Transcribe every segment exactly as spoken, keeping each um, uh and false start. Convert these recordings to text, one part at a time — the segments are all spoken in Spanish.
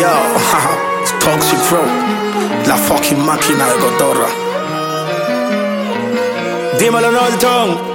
Yo, Toxic Flow, la fucking máquina de cotorra. Dímelo, Norton.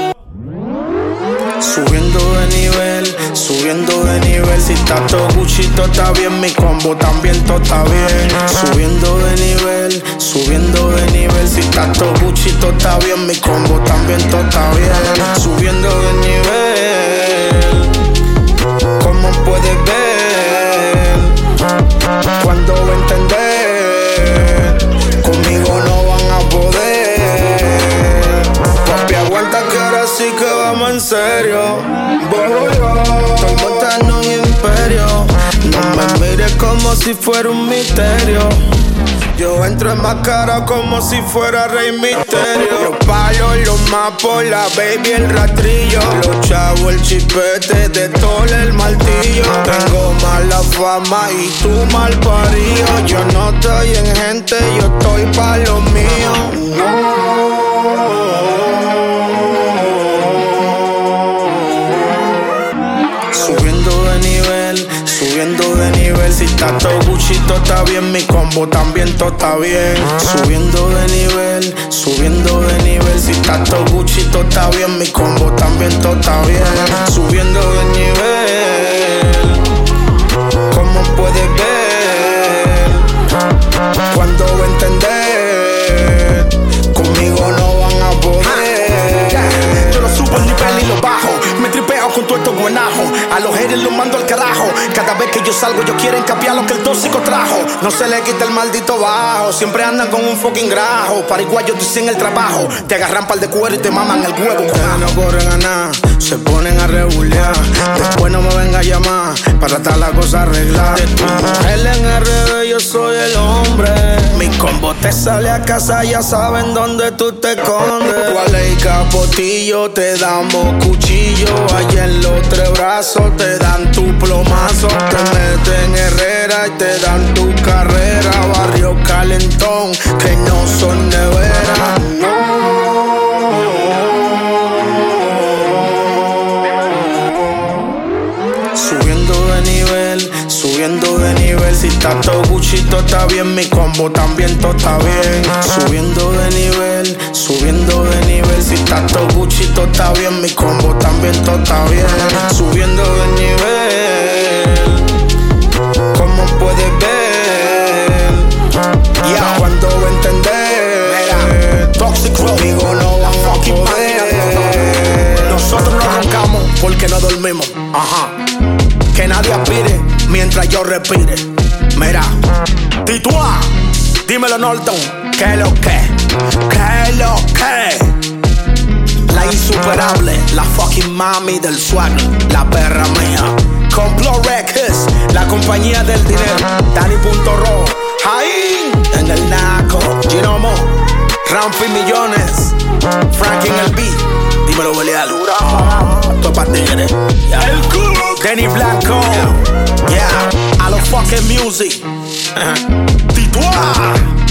Subiendo de nivel, subiendo de nivel. Si está todo Gucci, todo está bien. Mi combo también, todo está bien. Subiendo de nivel, subiendo de nivel. Si está todo Gucci, todo está bien. Mi combo también, todo está bien. Subiendo de nivel. ¿Cómo puedes ver? ¿Cuándo va a entender? Conmigo no van a poder. Papi, aguanta que ahora sí que vamos en serio. Voy yo, estoy montando un imperio. No me mires como si fuera un misterio. Yo entro en máscara como si fuera Rey Misterio. Los palos, los mapos, la baby, el rastrillo. Los chavos, el chipete, de todo el martillo. Tengo mala fama y tú mal parido. Yo no estoy en gente, yo estoy pa' lo mío. Subiendo de nivel, subiendo de nivel. Si está todo Gucci, todo está bien. Mi combo también, todo está bien. Subiendo de nivel, subiendo de nivel. Si está todo Gucci, todo está bien. Mi combo también, todo está bien. Subiendo de nivel. ¿Cómo puedes ver? ¿Cuándo va a entender? Conmigo no van a poder. Yo no subo el nivel ni lo bajo. Me tripeo con todo estos buenajos. A los haters los mando al carajo. Cada vez que yo salgo ellos quieren capiar lo que el tóxico trajo. No se le quita el maldito bajo. Siempre andan con un fucking grajo. Pariguayos dicen el trabajo. Te agarran par de cuero y te maman el huevo. Ustedes no corren a nada, se ponen a regulear. Después no me venga a llamar para estar la cosa arreglada. De tu mujer en R D yo soy el hombre. Mi combo te sale a casa, ya saben dónde tú te escondes. ¿Cuál es capotillo? Te damos cuchillo. Allá en los tres brazos te dan tu plomazo. Te meten Herrera y te dan tu carrera. Barrio calentón que no son nevera. Subiendo de nivel, subiendo de nivel. Si está todo Gucci, todo está bien. Mi combo también, todo está bien. Subiendo de nivel, subiendo de nivel. Si está todo Gucci, todo está bien. Mi combo también, todo está bien. Subiendo de nivel. ¿Cómo puedes ver? Ya, ¿cuándo va a entender? Toxic conmigo no va a poder. Nosotros no arrancamos porque no dormimos. Ajá. Que nadie aspire mientras yo respire. Mira, Titua, dímelo Norton, ¿qué lo que? ¿Qué lo que? La insuperable, la fucking mami del swag, la perra mía. Complot Records, la compañía del dinero. Dani.ro, ahí en el naco. Ginomo, Ramfi Millones, Frankie en el beat. Dímelo Belial, todo pa' tigre. El culo, Kenny Blanco, yeah, a los fucking music. Titua.